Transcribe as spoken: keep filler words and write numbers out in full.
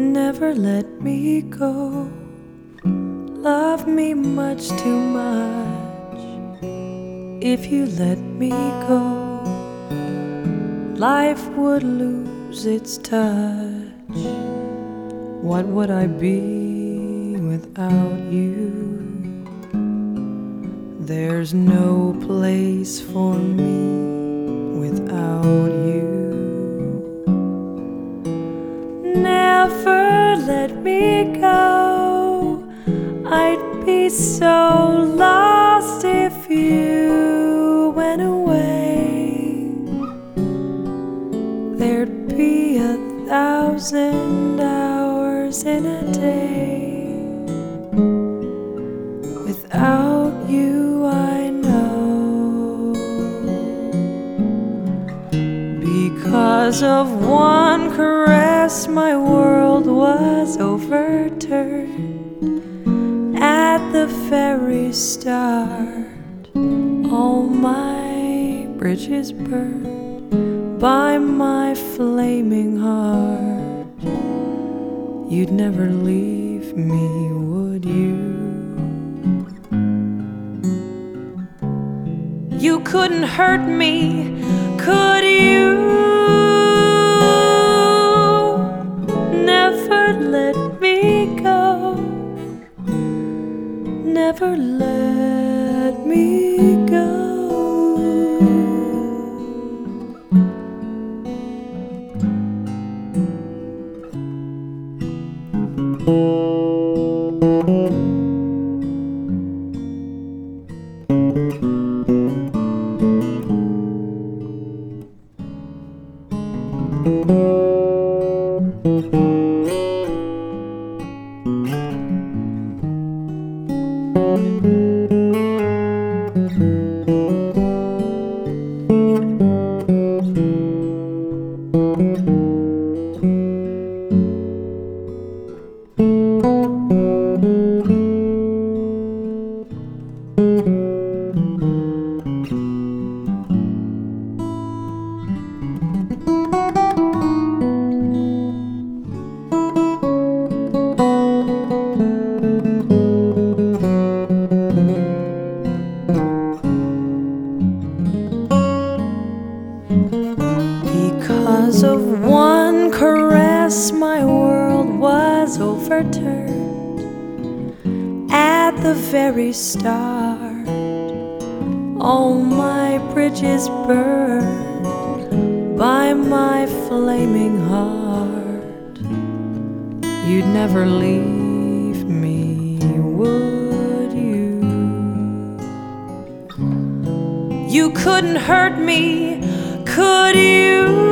never let me go. Love me much too much. If you let me go, life would lose its touch. What would I be without you? There's no place for me without you. Never let me go. I'd be so lost if you went away. There'd be a thousand hours in a day. Without you, I know. Because of one caress, my world was overturned. At the very start, all my bridges burned by my flaming heart. You'd never leave me, would you? You couldn't hurt me, could you? Never let me go. Never let me go. Because of one caress, my world was overturned. At the very start, all my bridges burned by my flaming heart. You'd never leave me, would you? You couldn't hurt me, could you?